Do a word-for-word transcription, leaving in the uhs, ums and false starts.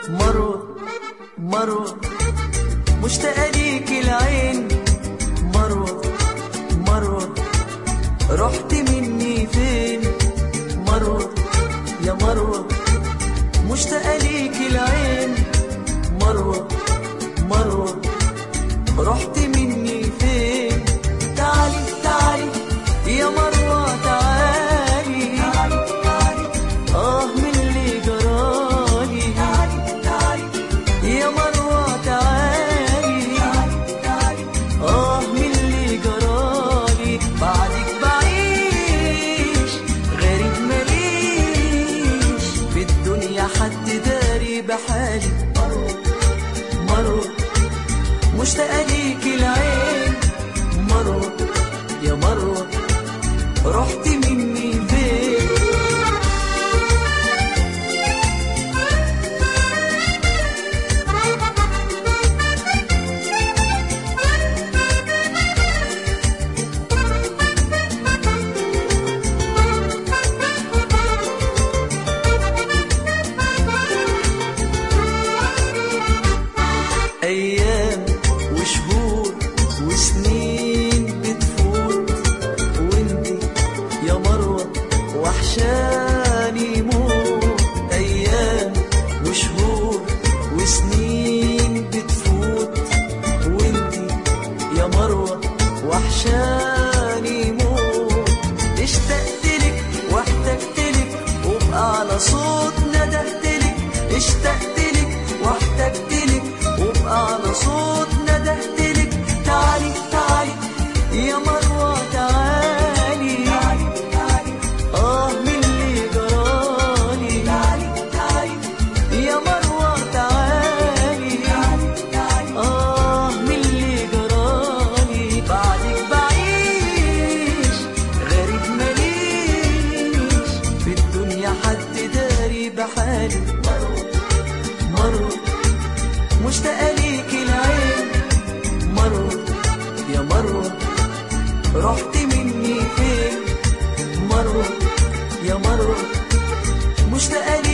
مروة مروة مشتاقة ليك العين. مروة مروة رحت مني فين؟ مروة يا مروة مشتاقة ليك العين. مروة مروة رحت مني فين؟ تعالي تعالي يا مروة تعالي، آه من اللي جرالي. يا مروة تعالي، آه من اللي جرالي. بعدك بعيش غريب ماليش في الدنيا حد داري بحالي. مروة مشتاقة ليك العين. مروة يا مروة رحت مني فين؟ أيام وشهور وسنين بتفوت وانتي يا مروة وحشاني موت. أيام وشهور وسنين بتفوت وانتي يا مروة وحشاني موت. اشتقتلك واحتجتلك وبأعلى صوت ندهتلك. اشتقتلك واحتجتلك وبأعلى صوت ندهتلك. تعالي تعالي يا مروة تعالي، آه من اللي جرالي. يا مروة تعالي، آه من اللي جرالي. بعدك بعيش غريب ماليش في الدنيا حد داري بحالي. مروة مشتاقة ليك العين. مروة يا مروة رحت مني فين؟ مروة يا مروة مشتاقة